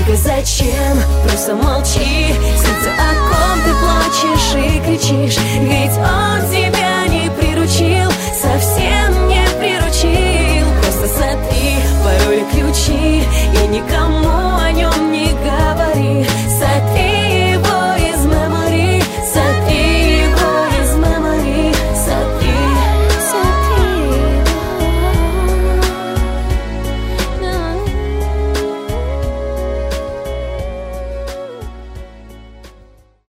Только зачем? Просто молчи. Сердце, о ком ты плачешь и кричишь, ведь он тебя не